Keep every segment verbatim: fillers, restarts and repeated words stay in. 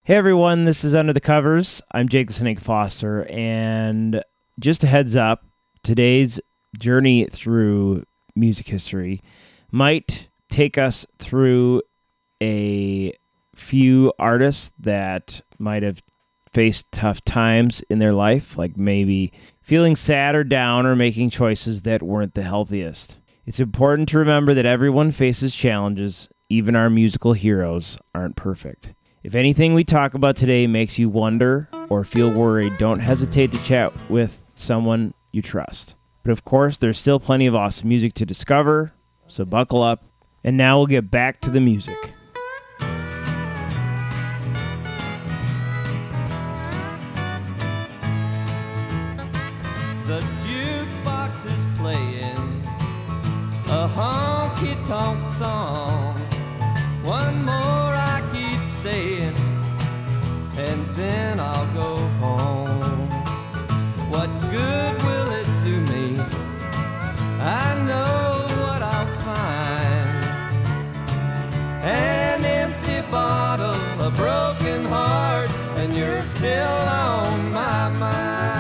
Hey everyone, this is Under the Covers. I'm Jake the Snake Foster, and just a heads up, today's journey through music history might take us through a few artists that might have faced tough times in their life, like maybe feeling sad or down or making choices that weren't the healthiest. It's important to remember that everyone faces challenges. Even our musical heroes aren't perfect. If anything we talk about today makes you wonder or feel worried, don't hesitate to chat with someone you trust. But of course, there's still plenty of awesome music to discover, so buckle up. And now we'll get back to the music. The jukebox is playing a honky-tonk song. One more I keep saying, and then I'll go home. What good will it do me? I know what I'll find. An empty bottle, a broken heart, and you're still on my mind.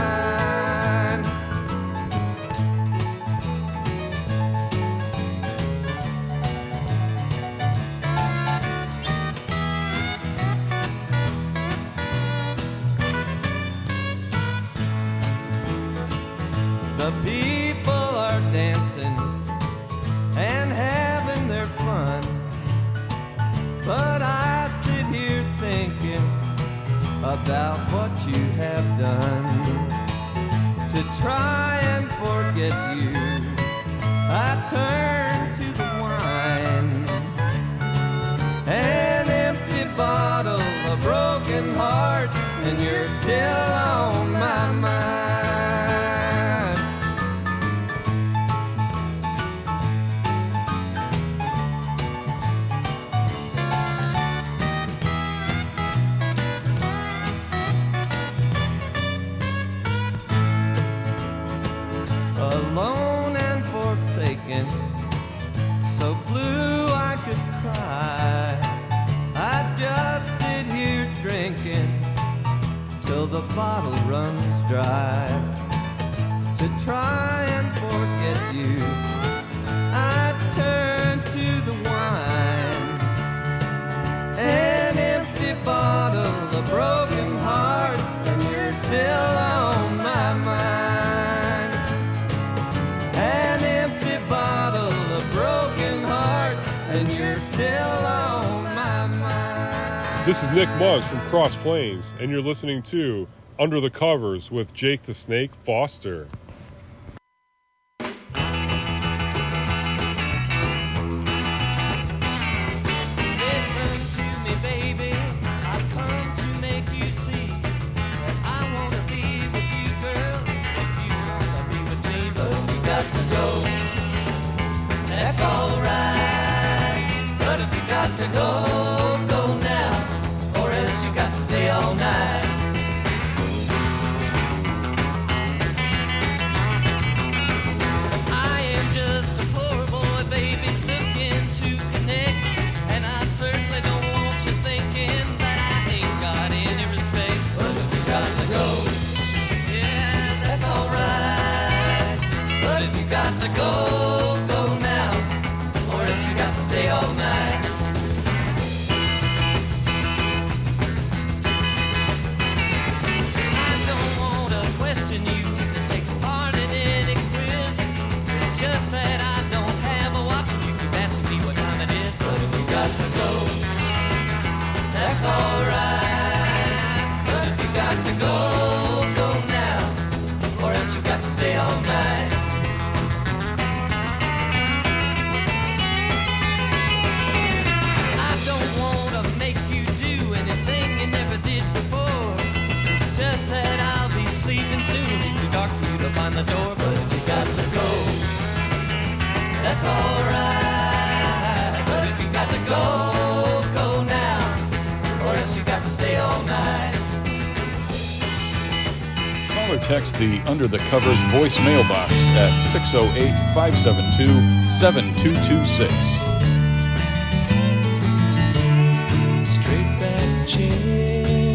The people are dancing and having their fun, but I sit here thinking about what you have done. To try and forget you, I turn to the wine. An empty bottle, a broken heart, and you're still on my mind. Alone and forsaken, so blue I could cry. I just sit here drinking till the bottle runs dry. To try and forget you, I turn to the wine. An empty bottle, a broken heart, and you're still on my mind. An empty bottle, a broken heart, and you're still on my mind. This is Nick Muggs from Cross Plains, and you're listening to Under the Covers with Jake the Snake Foster. Listen to me, baby. I've come to make you see that I want to be with you, girl. If you want to be with me, but if you got to go, that's alright. But if you got to go, go now, or else you got to stay all night. I am just a poor boy, baby, looking to connect, and I certainly don't want you thinking that I ain't got any respect. But if you got to go, yeah, that's alright. But if you got to go, go now, or else you got to stay all night. I don't want to question you to take part in any quiz. It's just that I don't have a watch and you keep asking me what time it is. But if you got to go, that's alright. But if you got to go, go now, or else you got to stay all night. I don't want to make you do anything you never did before. It's just that I'll be sleeping soon. It's too dark for you to find the door. But if you got to go, that's alright. But if you got to go, go now, or else you got to stay all night. Call or text the Under the Covers voicemail box at six oh eight, five seven two, seven two two six. Straight back chair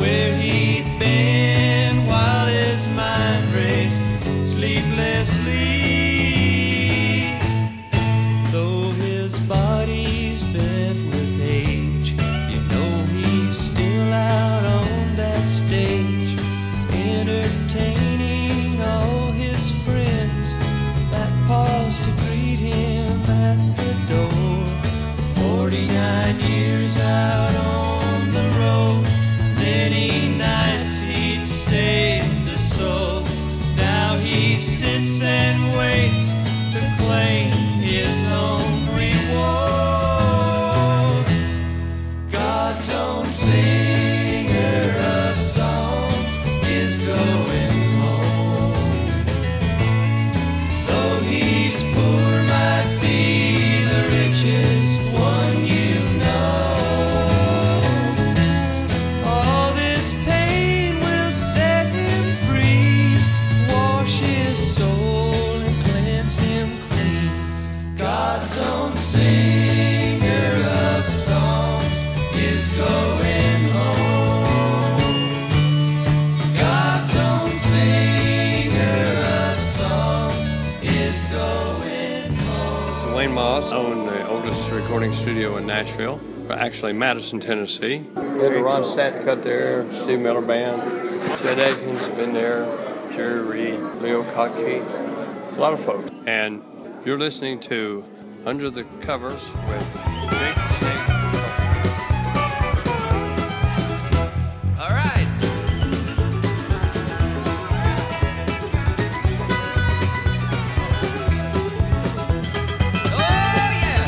where he'd been while his mind raced sleeplessly. Though his body's bent with age, you know he's still out on that stage, entertaining all his friends that pause to greet him at the door. Forty-nine years out on the road, many nights he'd saved a soul. Now he sits and waits to claim his own reward. God's own singer of songs is going home. Though he's poor, might be the richest one you know. All this pain will set him free, wash his soul and cleanse him clean. God's own singer of songs is going home. God's own singer of songs is going home. Wayne Moss owned the oldest recording studio in Nashville, or actually Madison, Tennessee. We had Ron Statcut there, Steve Miller Band. Ted Aikens been there, Jerry Reed, Leo Kottke, a lot of folks. And you're listening to Under the Covers with Jake the Snake. All right. Oh, yeah.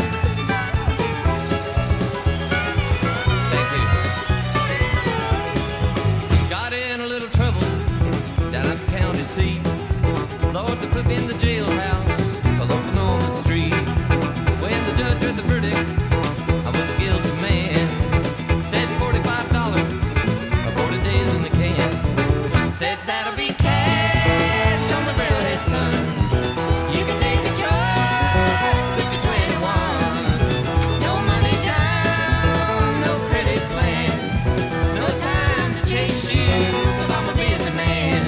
Thank you. Got in a little trouble down at the county seat. Lord, they put me in the jailhouse, fell open on the street. When the judge read the verdict, I was a guilty man. Said forty-five dollars, or forty days in the can. Said that'll be cash on the railhead, son. You can take a choice if you're twenty-one. No money down, no credit plan. No time to chase you, 'cause I'm a busy man.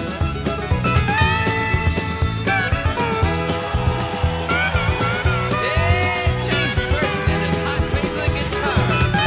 Yeah, James Burton and his hot twinkling guitar.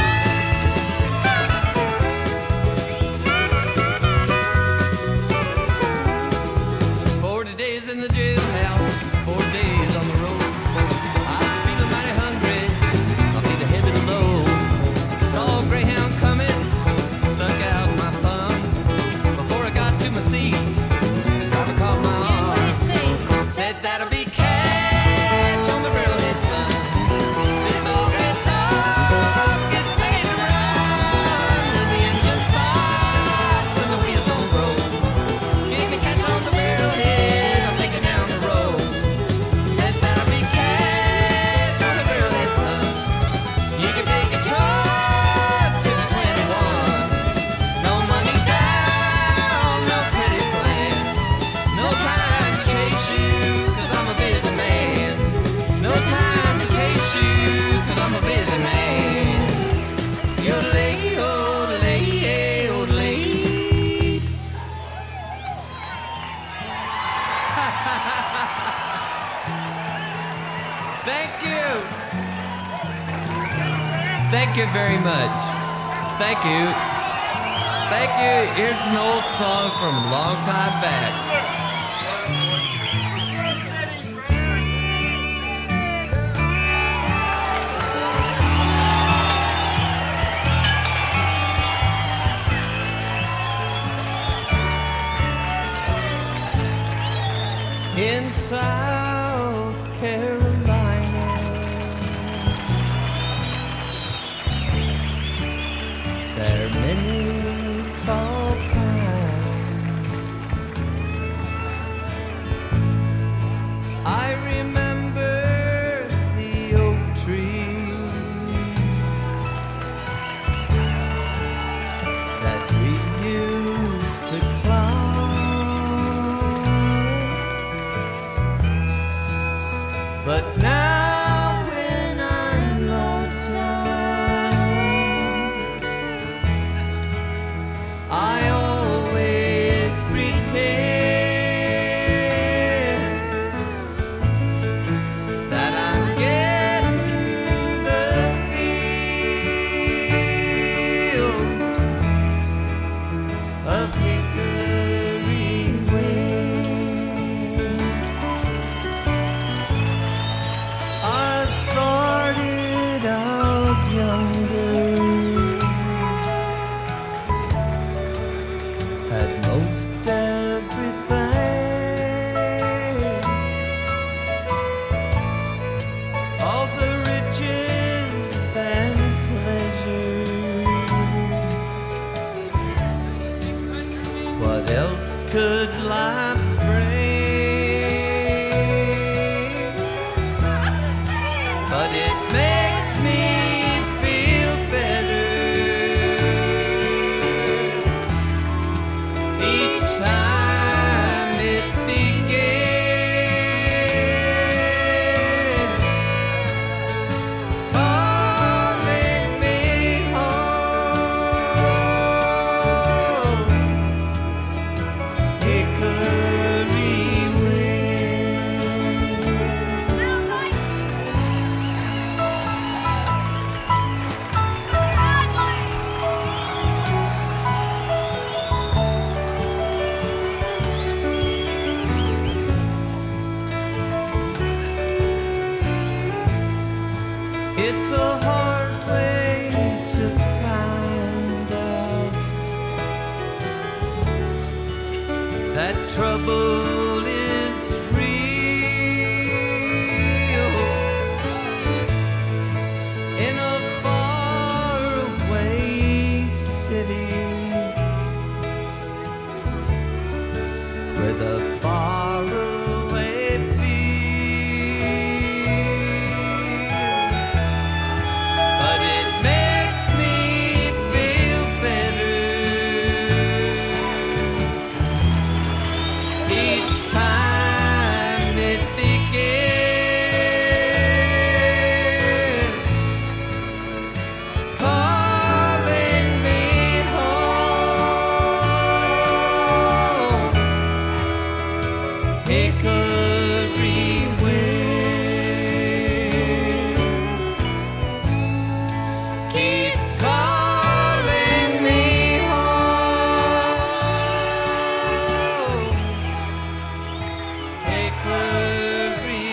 Forty days in the jailhouse, four days on the road. I was feeling mighty hungry, I'll need a heavy load. Saw a Greyhound coming, stuck out my thumb. Before I got to my seat, the driver called my arm. Said that'll be cash on the railhead, son. This old red dog gets paid to run. When the engine starts and the wheels don't roll, give me cash on the railhead, I'll take it down the road. Said that'll be cash on the railhead, son. You can take a trust if you're twenty-one. No money down, no credit plan. No time to chase you, 'cause I'm a busy man. No time to chase you, 'cause I'm a busy man. Yodelay, yodelay, yodelay. Thank you. Thank you very much. Thank you. Thank you. Here's an old song from a long time back. In South Carolina, there are many tall pines. I remember the oak trees that we used to climb. most everything. All the riches and pleasures. What else could life bring? But it makes me feel better each time it begins, calling me home. Hickory wind. It's a hard way to find out that trouble is real in a faraway city with a faraway feel. But it makes me feel better each time it begins, calling me home. Hickory wind keeps calling me home. Hickory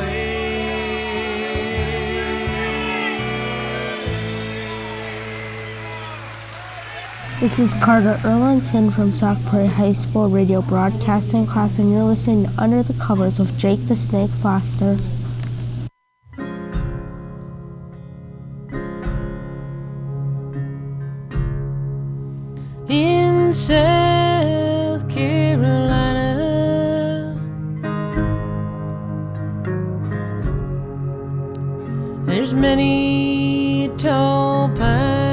wind. This is Carter Erlandson from Sauk Prairie High School Radio Broadcasting Class, and you're listening to Under the Covers with Jake the Snake Foster. In South Carolina, there's many tall pines.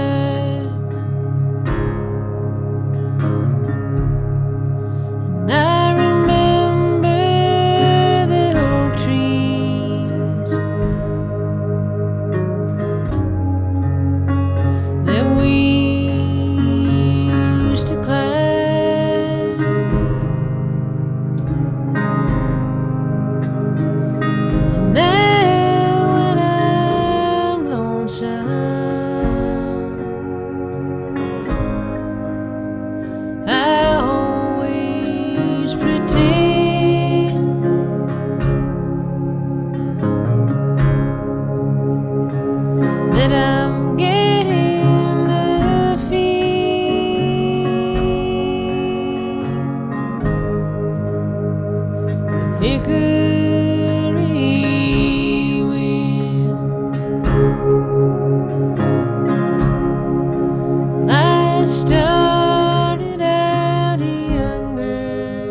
And I remember the oak trees that we used to climb. And now when I'm lonesome, I always pretend that I'm getting the feel of hickory wind. I started out younger,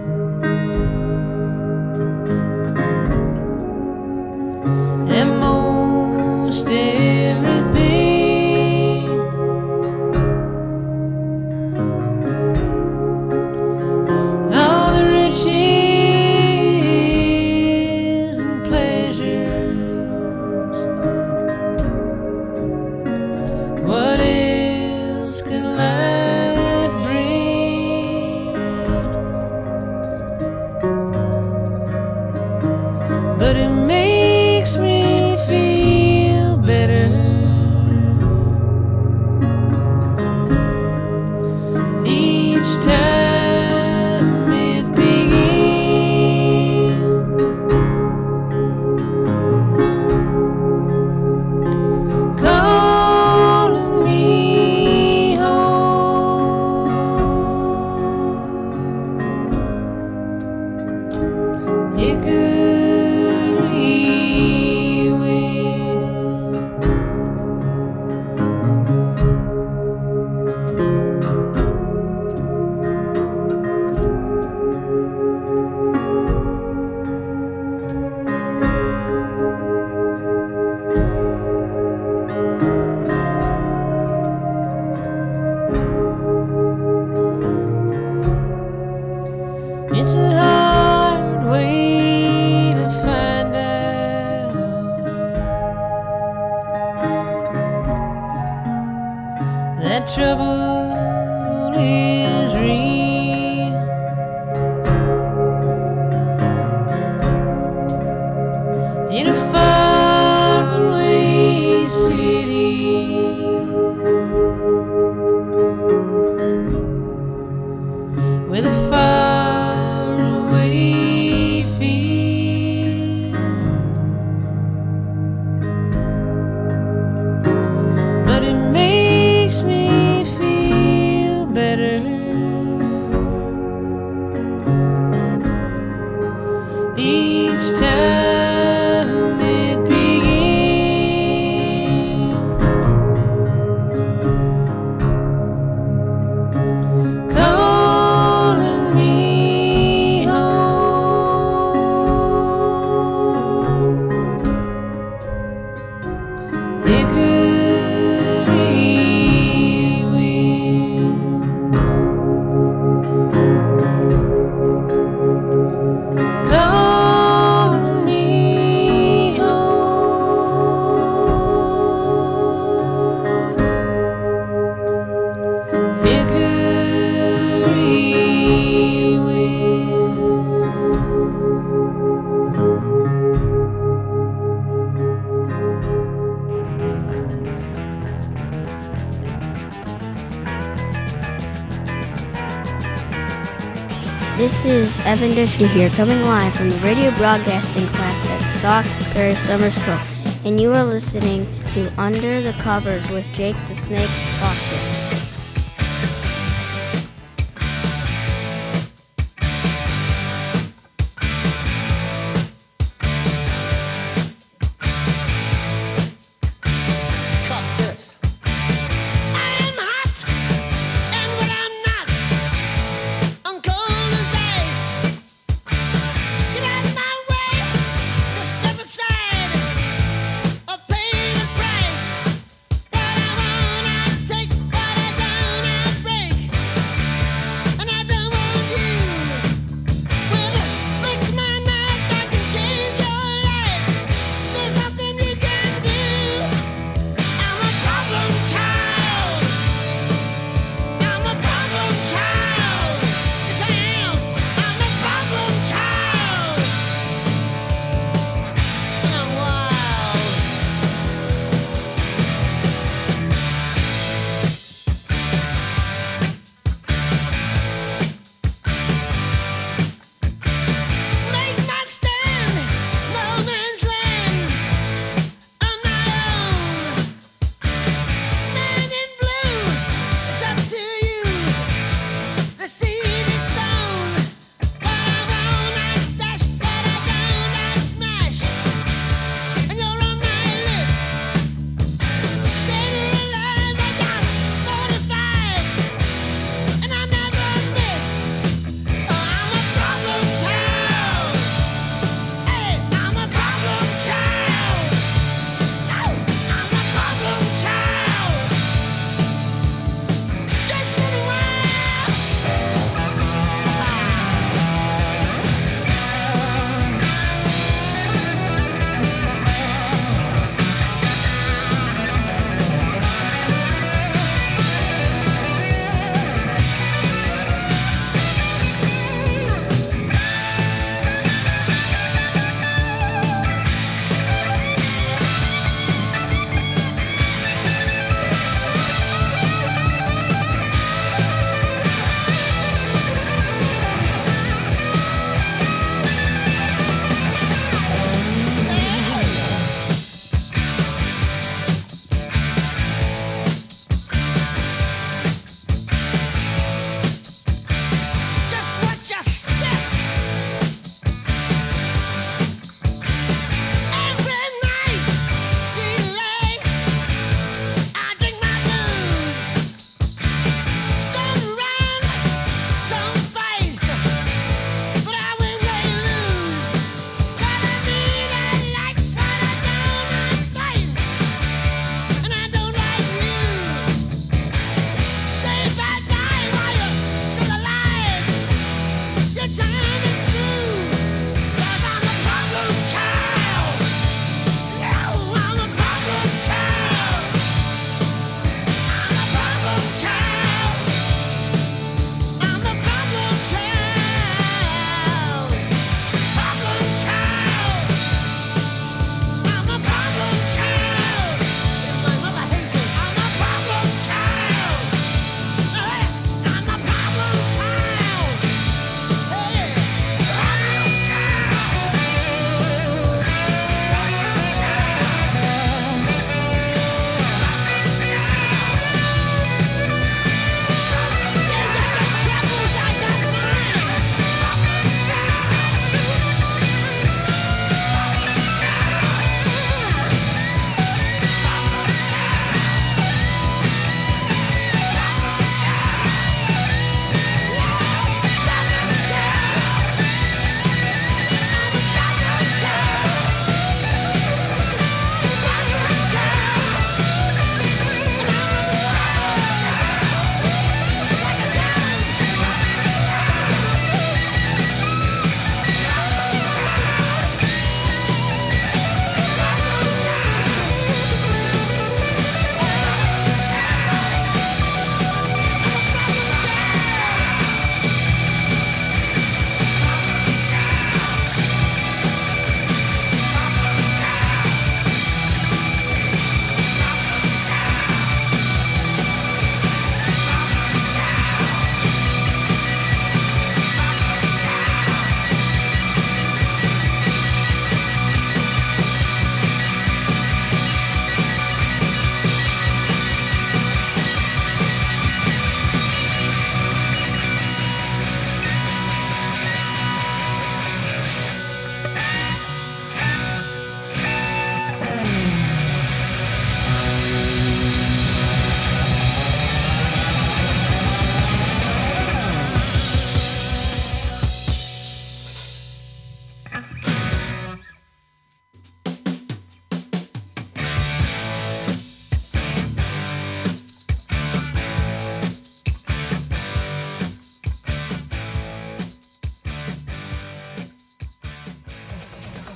and most everything all the riches and pleasures. What else could life bring? But it makes me feel better each time it begins, calling me home. with a faraway feel. But it makes me feel better each time it begins. Calling me home. Hickory wind, calling me home. Hickory wind. This is Evan Dishty here, coming live from the radio broadcasting class at Sauk Prairie Summer School, and you are listening to Under the Covers with Jake the Snake Foster. I'm hot, and when I'm not, I'm cold as ice. Get out of my way, just step aside, or pay the price. What I want, I take. What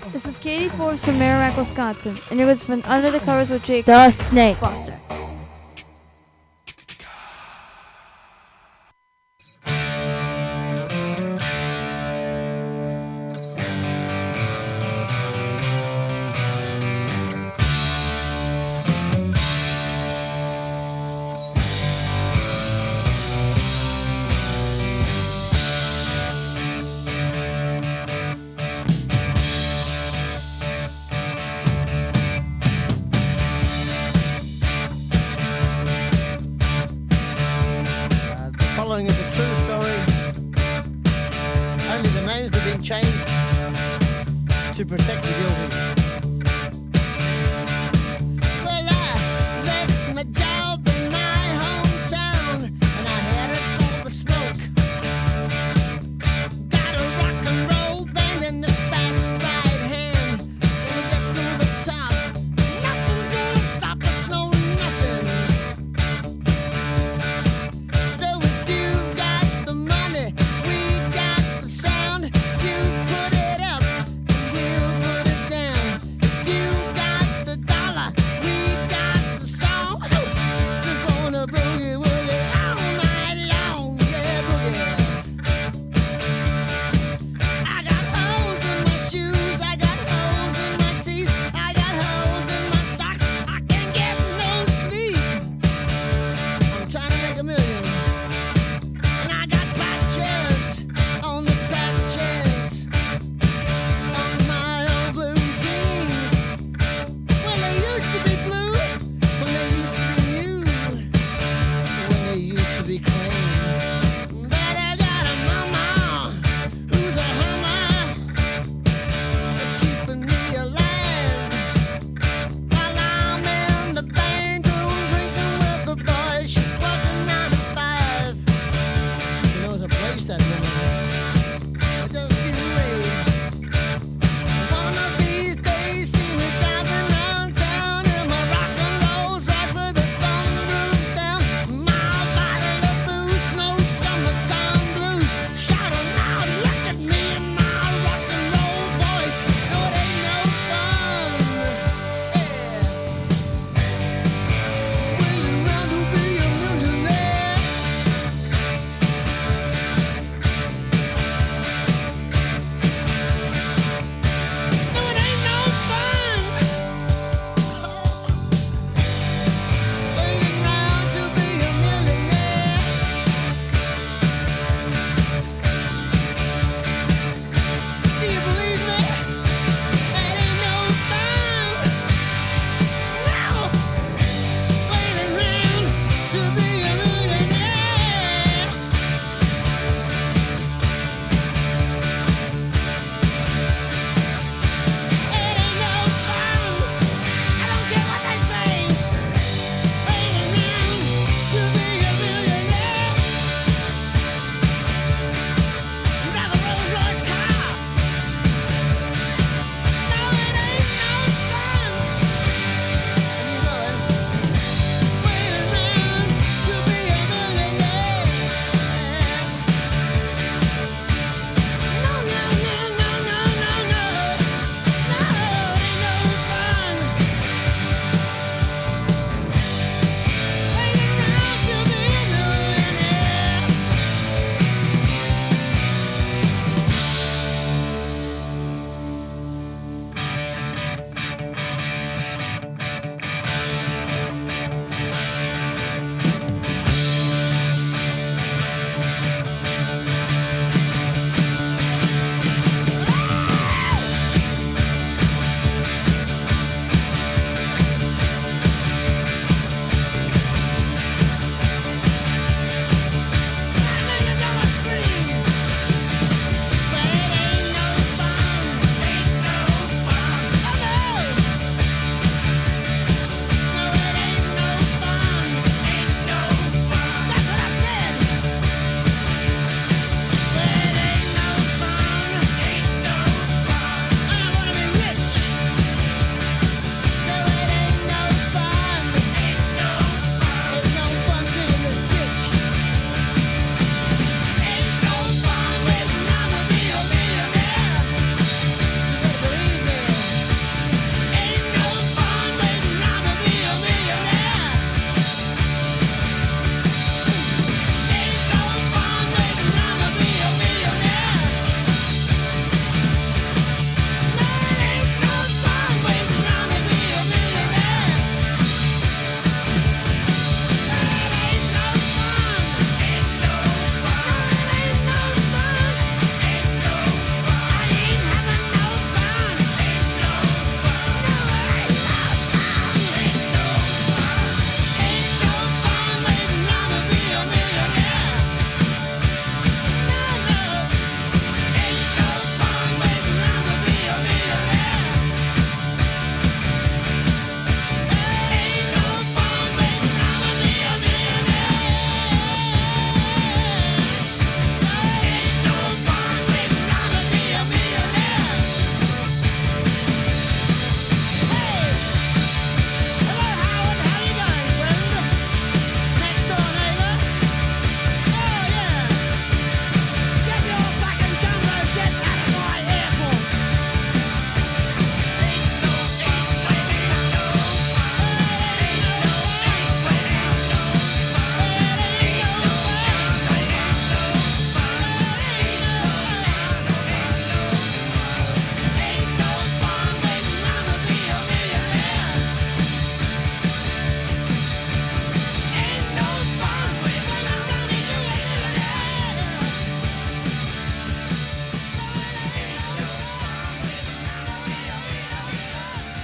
This is Katie Forbes from Merrimack, Wisconsin, and you're listening to Under the Covers with Jake the Snake Foster. Following is a true story. Only the names have been changed to protect the guilty. Well, I left my job in my hometown and I headed for the smoke. Got a rock and roll band and a fast right hand. Gonna get to the top. Nothing's gonna stop us, no nothing. So if you got the money, we got the sound. You put it up, and we'll put it down.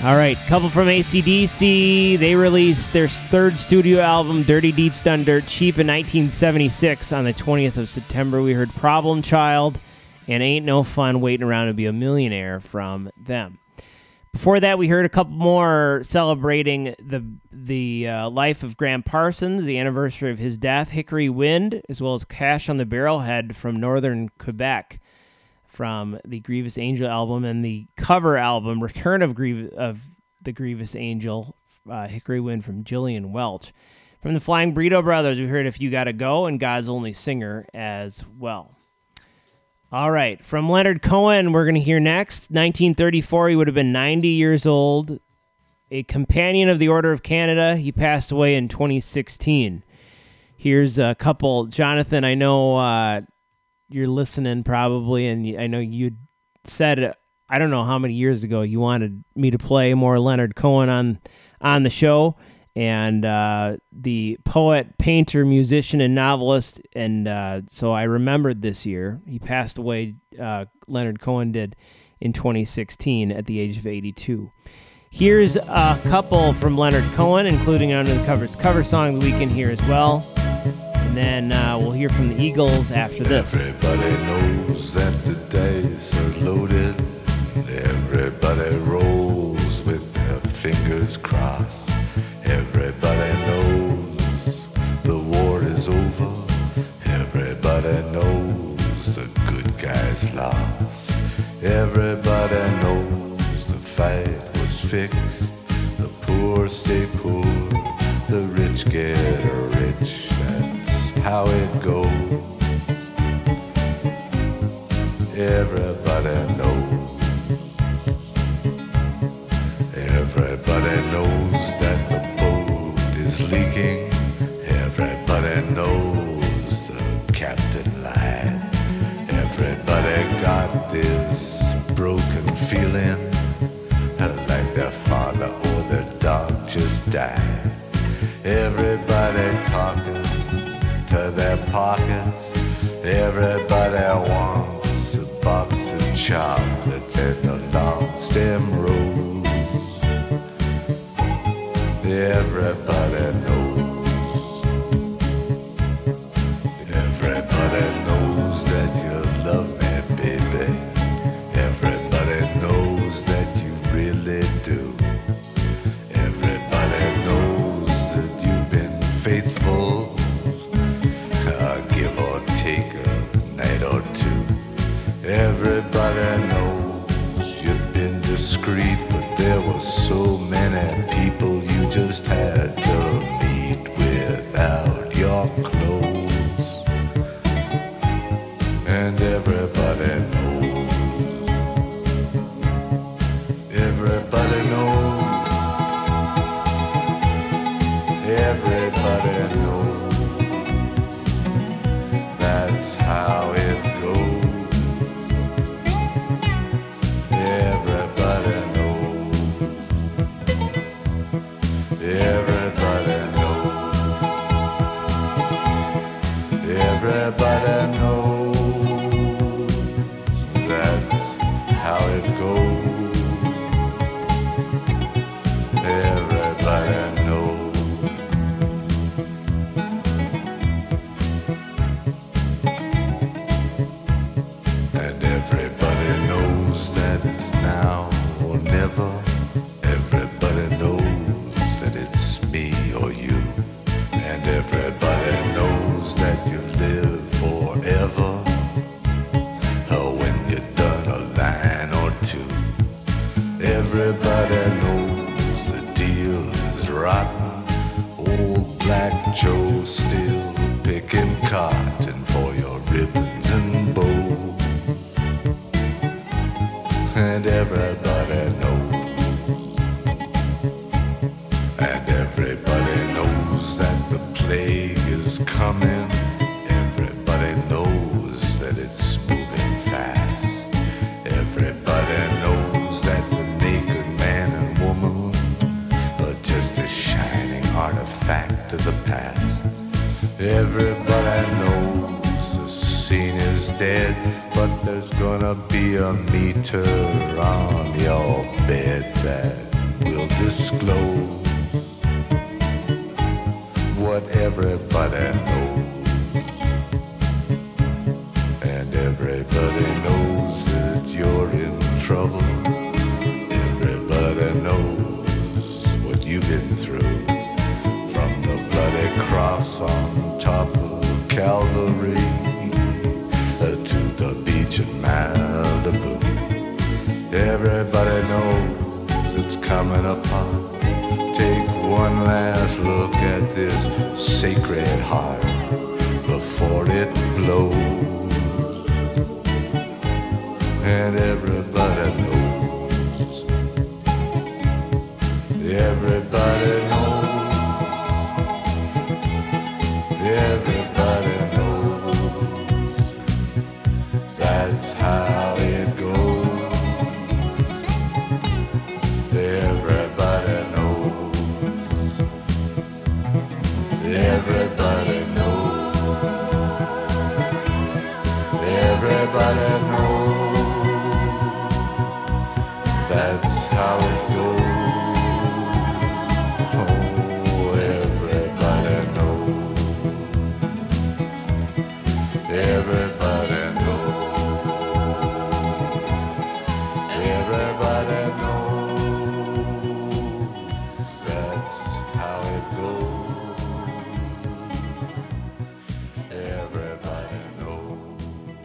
All right, couple from A C D C. They released their third studio album, Dirty Deeds Done Dirt Cheap, in nineteen seventy-six. On the twentieth of September, we heard Problem Child and Ain't No Fun Waiting Around to Be a Millionaire from them. Before that, we heard a couple more celebrating the the uh, life of Graham Parsons, the anniversary of his death, Hickory Wind, as well as Cash on the Barrelhead from Northern Quebec, from the Grievous Angel album, and the cover album, Return of, Griev- of the Grievous Angel, uh, Hickory Wind from Jillian Welch. From the Flying Burrito Brothers, we heard If You Gotta Go and God's Only Singer as well. All right, from Leonard Cohen, we're going to hear next. nineteen thirty-four, he would have been ninety years old. A companion of the Order of Canada. He passed away in twenty sixteen. Here's a couple. Jonathan, I know... Uh, you're listening probably, and I know you said, I don't know how many years ago, you wanted me to play more Leonard Cohen on on the show, and uh, the poet, painter, musician, and novelist, and uh, so I remembered this year. He passed away, uh, Leonard Cohen did, in twenty sixteen at the age of eighty-two. Here's a couple from Leonard Cohen, including Under the Covers cover song that we can hear as well. And then uh, we'll hear from the Eagles after this. Everybody knows that the dice are loaded. Everybody rolls with their fingers crossed. Everybody knows the war is over. Everybody knows the good guys lost. Everybody knows the fight was fixed. The poor stay poor, the rich get rich. That's how it goes. Everybody knows. Everybody knows that the boat is leaking. Everybody knows the captain lied. Everybody got this broken feeling, like their father or their dog just died. Everybody talking to their pockets. Everybody wants a box of chocolates and a long stem rose. Everybody knows. Everybody knows that you love me, baby. Everybody knows that you really do. Everybody knows that you've been faithful, uh, give or take a night or two. Everybody knows you've been discreet, but there were so many people you just had to meet without your clothes. And everybody knows. Everybody knows. Everybody knows. That's how it goes. Everybody knows. Everybody knows. Everybody knows. That's how it goes. Everybody knows. And everybody knows that it's now or never. Everybody knows that it's me or you. And everybody knows that you live forever. Oh, when you're done a line or two. Everybody knows the deal is rotten. Old Black Joe still picking cotton for your ribbons and bows. And everybody knows. And everybody knows that the plague is coming. Everybody knows that it's moving fast. Everybody knows that the naked man and woman are just a shining artifact of the past. Everybody knows the scene is dead, but there's gonna be a meter on your bed that will disclose what everybody knows. And everybody knows that you're in trouble. Everybody knows what you've been through. From the bloody cross on top of Calvary uh, to the beach in Malibu. Everybody knows it's coming apart. Take one last look at this sacred heart before it blows. And everybody knows. Everybody knows. Everybody knows. That's how it goes. Everybody knows. Everybody knows. Everybody knows. That's how it goes. Oh, everybody knows. Everybody knows. Everybody knows. That's how it goes. Everybody knows.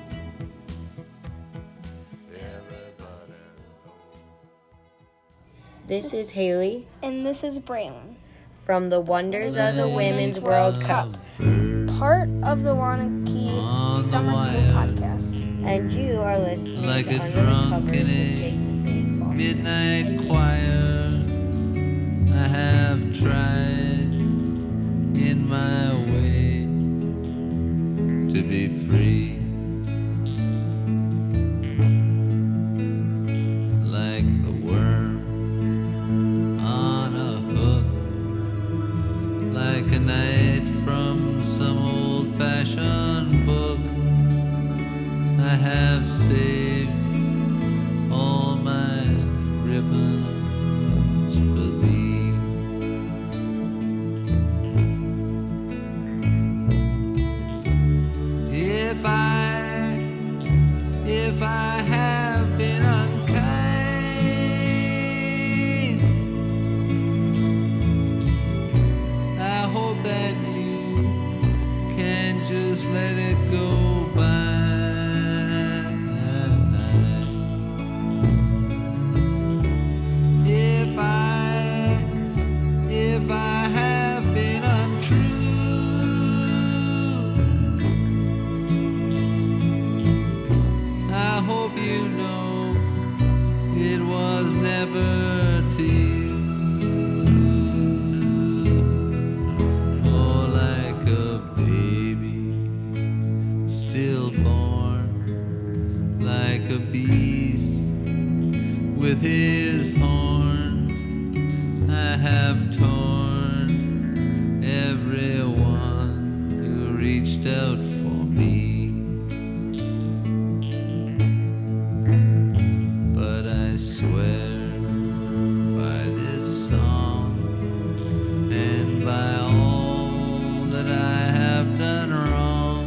Everybody knows. This is Haley And this is Braylon, from the Wonders of the Women's World Cup. part of the Wanakee Summer School Podcast. And you are listening Like to a Under the drunk Covers in with a Jake the Snake Foster. midnight choir. I have tried in my way to be free, like the worm on a hook, like a knight from some old-fashioned book. I have saved all my ribbons for thee. If I, if I have been unkind, I hope that you can just let it go by. If I, if I have been untrue, I hope you know it was never to you. More like a baby stillborn, like a beast with his horn. I have torn everyone who reached out for me. But I swear by this song and by all that I have done wrong,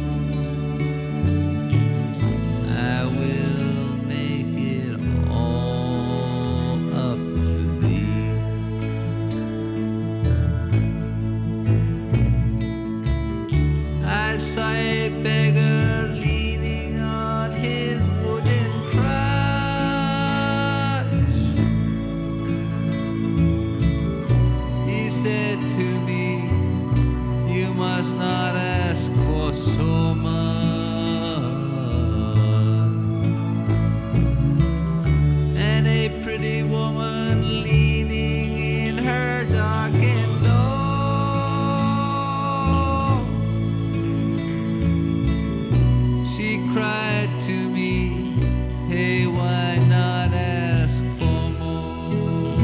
I will make it all up to thee. I saw a beggar leaning on his wooden crutch. He said to me, you must not ask for so much. And a pretty woman leaning in her darkened door, she cried to me, hey, why not ask for more?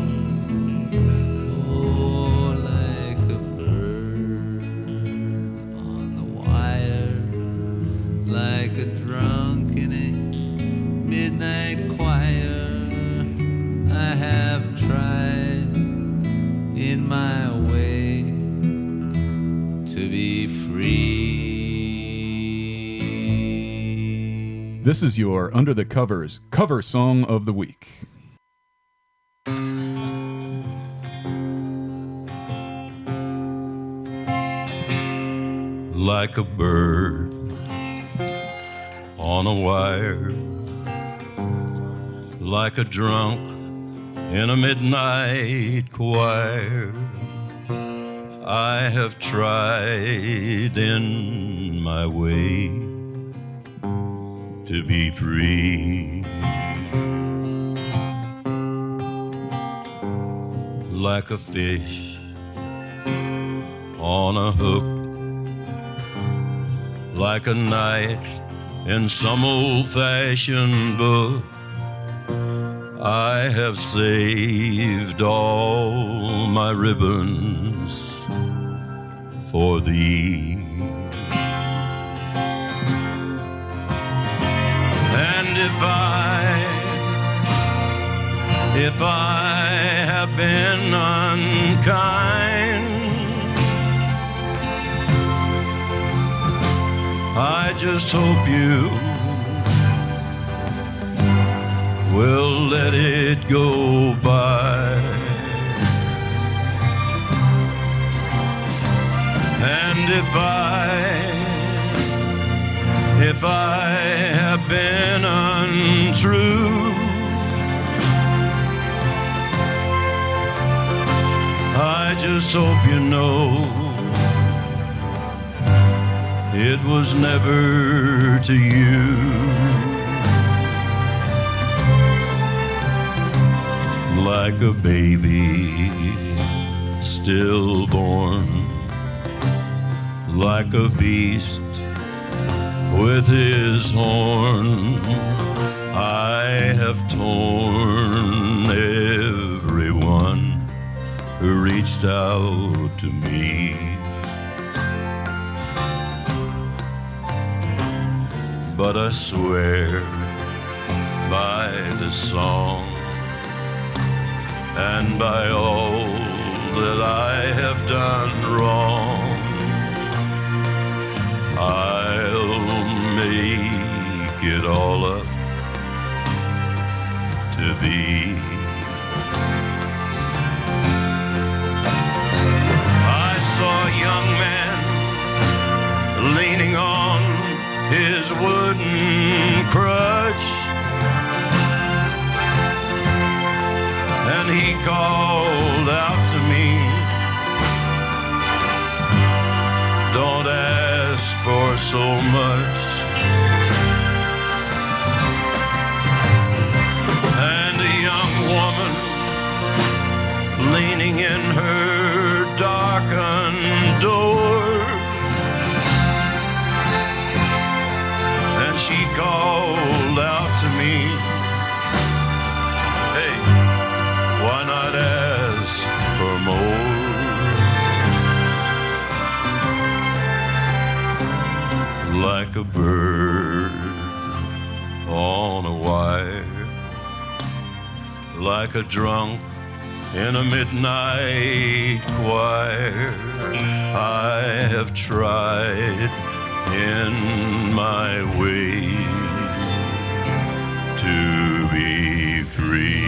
Oh, like a bird on the wire, like a drunk in a midnight choir. I have tried This is your Under the Covers cover song of the week. Like a bird on a wire, like a drunk in a midnight choir, I have tried in my way to be free. Like a fish on a hook, like a knight in some old-fashioned book, I have saved all my ribbons for thee. And if I, if I have been unkind, I just hope you will let it go by. And if I, if I have been untrue, I just hope you know it was never to you. Like a baby stillborn, like a beast with his horn, I have torn everyone who reached out to me. But I swear by the song and by all that I have done wrong, I'll make it all up to thee. I saw a young man leaning on his wooden crutch, and he called out to me, don't ask for so much. And a young woman leaning in her darkened door, and she called out to me, hey, why not ask for more? Like a bird on a wire, like a drunk in a midnight choir, I have tried in my way to be free.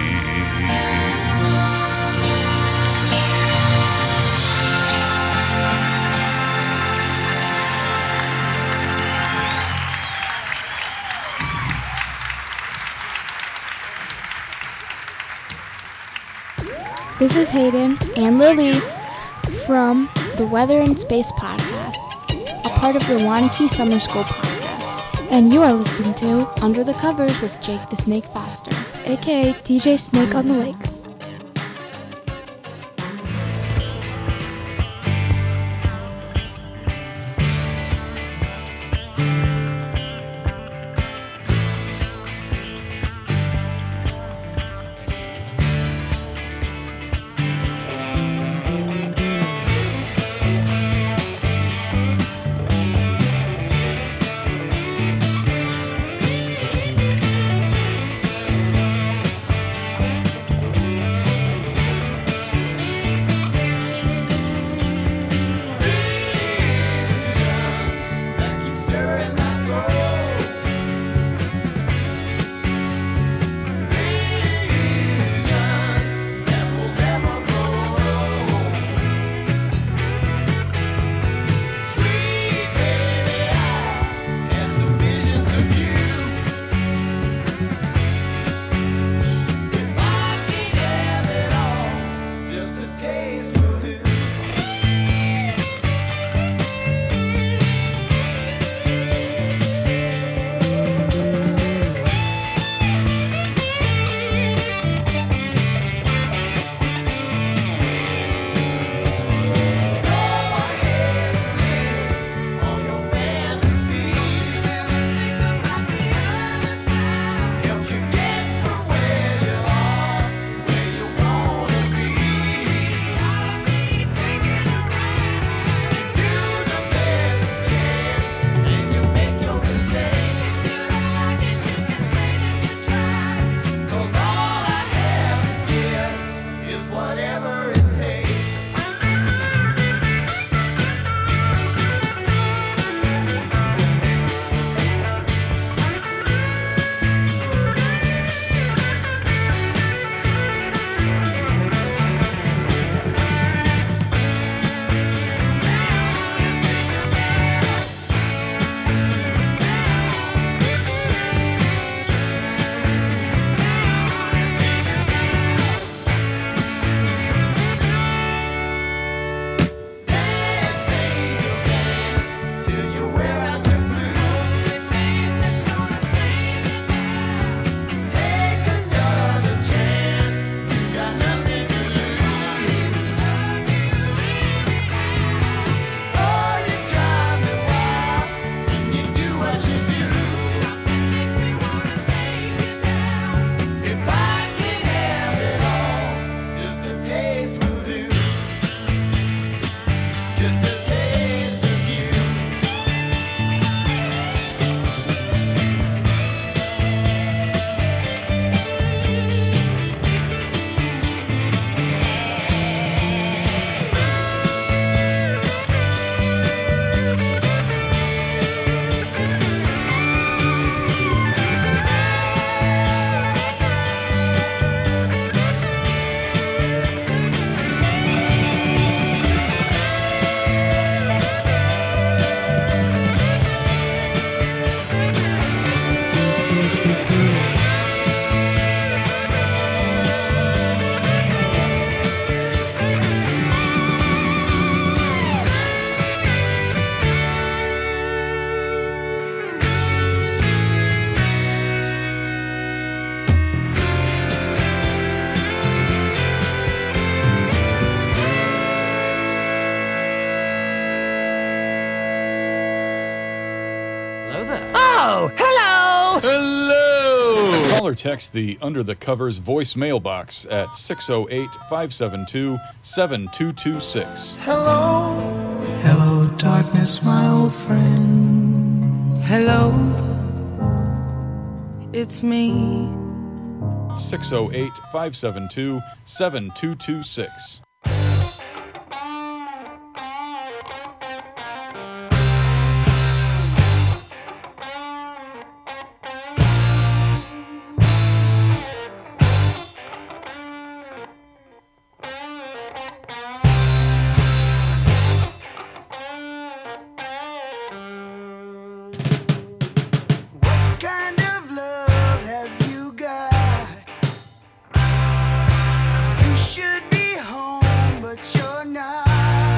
This is Hayden and Lily from the Weather and Space Podcast, a part of the Wanakee Summer School Podcast. And you are listening to Under the Covers with Jake the Snake Foster, aka D J Snake on the Lake. there. Oh, hello! Hello! Call or text the Under the Covers voicemail box at six oh eight, five seven two, seven two two six. Hello. Hello, darkness, my old friend. Hello. It's me. six oh eight, five seven two, seven two two six. What kind of love have you got? You should be home, but you're not.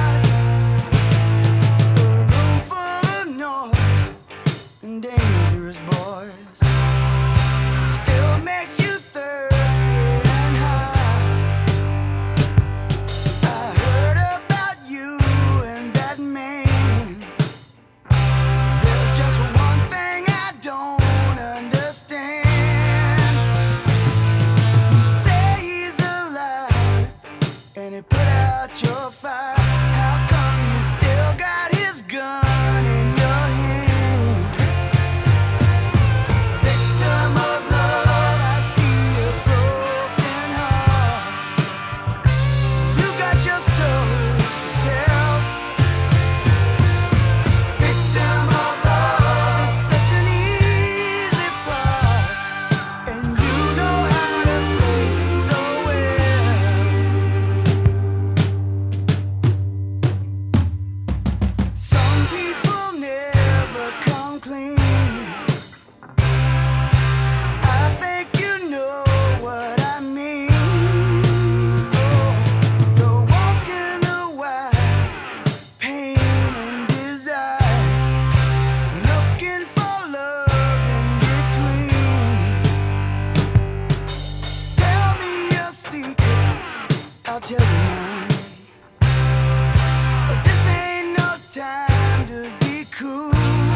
A room full of noise and dangerous boys still make you thirsty and hot. I heard about you and that man. There's just one thing I don't understand. You say he's alive and he put out your fire. How come you still got his gun in your hand? Victim of love, I see a broken heart. You got your stories to tell. Victim of love, it's such an easy part, and you know how to play it so well. Some people never come clean. I think you know what I mean. Oh, you're walking a wide pain and desire, looking for love in between. Tell me your secrets, I'll tell you mine. This ain't no time to be cool.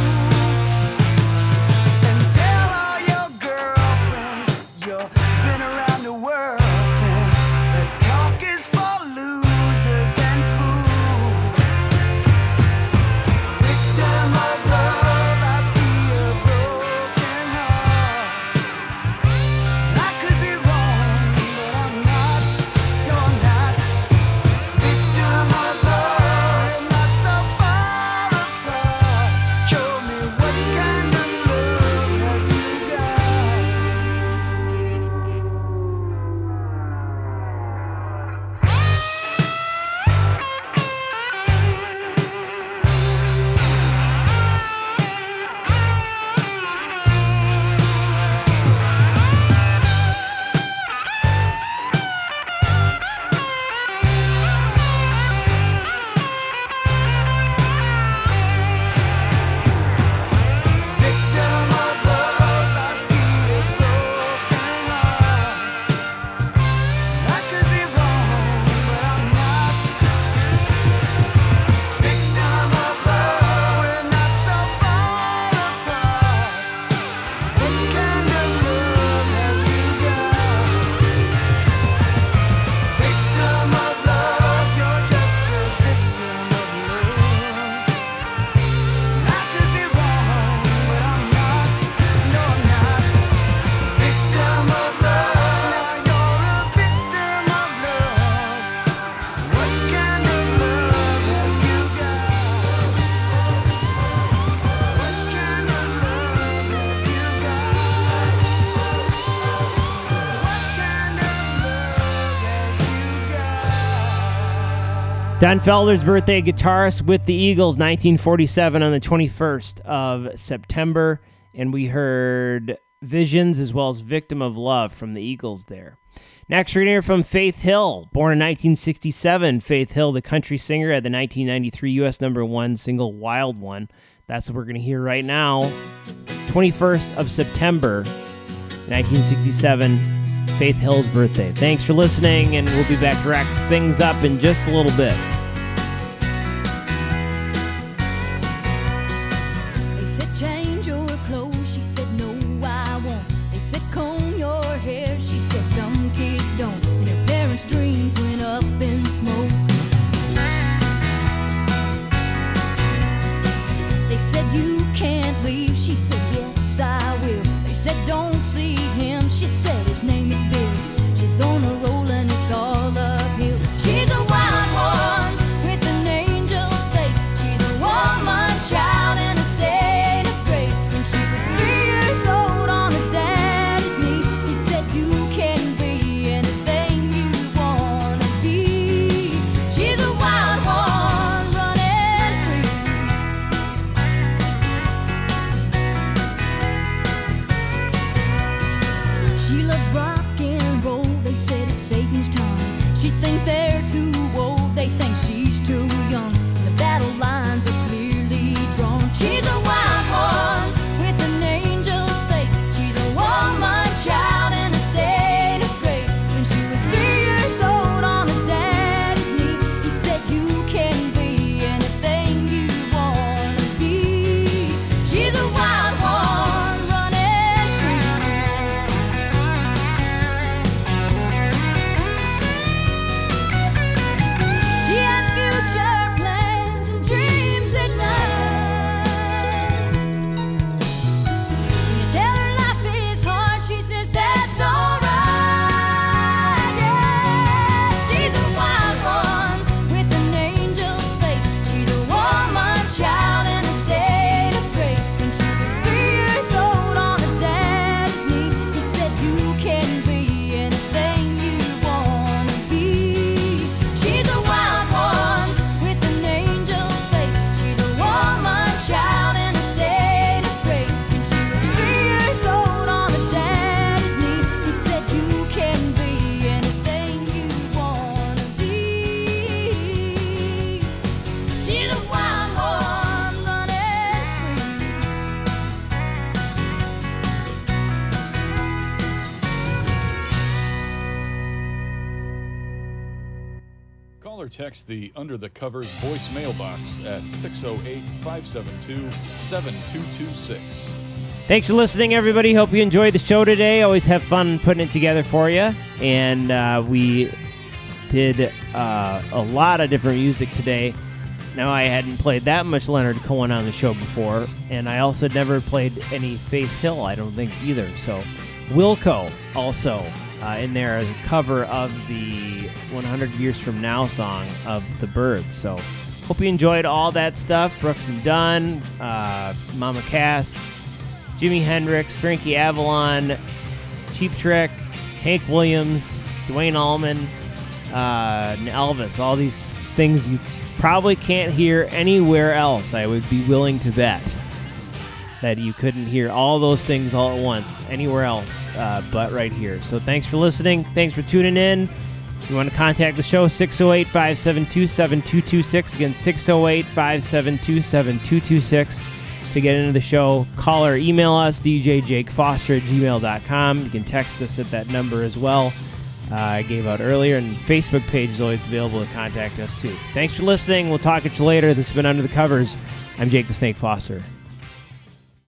And tell all your girlfriends you've been around the world. That talk is for losers and fools. Victim of love, I see a broken heart. I could be wrong, but I'm not. No, I'm not. Victim of love, we're not so far apart. Show me what kind of love have you got? Victim of love, I see a broken heart. I could be wrong, but I'm not. Victim of love, we're not so far apart. What kind of love have you got? Victim of love, you're just a victim of love. I could be wrong, but I'm not. No, I'm not. Victim of love, now you're a victim of love. What kind of love have you got? What kind of love have you got? What kind of love have you got? Don Felder's birthday, guitarist with the Eagles, nineteen forty-seven on the twenty-first of September. And we heard Visions as well as Victim of Love from the Eagles there. Next, we're going to hear from Faith Hill. Born in nineteen sixty-seven, Faith Hill, the country singer, had the nineteen ninety-three U S number one single, Wild One. That's what we're going to hear right now. twenty-first of September, nineteen sixty-seven, Faith Hill's birthday. Thanks for listening, and we'll be back to wrap things up in just a little bit. They said change your said some kids don't, and her parents' dreams went up in smoke. They said you can't leave, she said yes I will. They said don't see him, she said his name is Bill. She's on a roll and it's all uphill. She's a wild one with an angel's face. She's a woman child in a state of grace. When she was three years old on her daddy's knee, he said you can be anything you wanna be. She's a wild one running free. She loves rock and roll, they said it's Satan's tongue. She thinks they're too old, they think she's too young. The battle lines are clearly drawn. She's a wild one with an angel's face. She's a woman child in a state of grace. When she was three years old on her daddy's knee, he said you can be anything you wanna be. She's a wild one running free. She has future plans and dreams at night. When you tell her life is hard, she says that's alright. Yeah, she's a wild one with an angel's face. She's a woman child in a state of grace. When she was three years old on her daddy's knee, he said you can be anything you wanna be. She's a wild one with an angel's face. She's a woman child in a state of grace. When she was three years old on her daddy's knee, he said you can be anything you wanna be. She's a wild one running free. Call or text the Under the Covers voicemail box at six oh eight, five seven two, seven two two six. Thanks for listening, everybody. Hope you enjoyed the show today. Always have fun putting it together for you. And uh, we did uh, a lot of different music today. Now, I hadn't played that much Leonard Cohen on the show before, and I also never played any Faith Hill, I don't think, either. So, Wilco also uh, in there as a cover of the one hundred Years From Now song of The Byrds. So, hope you enjoyed all that stuff. Brooks and Dunn, uh, Mama Cass, Jimi Hendrix, Frankie Avalon, Cheap Trick, Hank Williams, Dwayne Allman, uh, and Elvis. All these things you probably can't hear anywhere else. I would be willing to bet that you couldn't hear all those things all at once anywhere else uh, but right here. So thanks for listening. Thanks for tuning in. If you want to contact the show, six oh eight, five seven two, seven two two six. Again, six oh eight, five seven two, seven two two six. To get into the show, call or email us, d j jake foster at gmail dot com. You can text us at that number as well. Uh, I gave out earlier, and Facebook page is always available to contact us too. Thanks for listening. We'll talk at you later. This has been Under the Covers. I'm Jake the Snake Foster.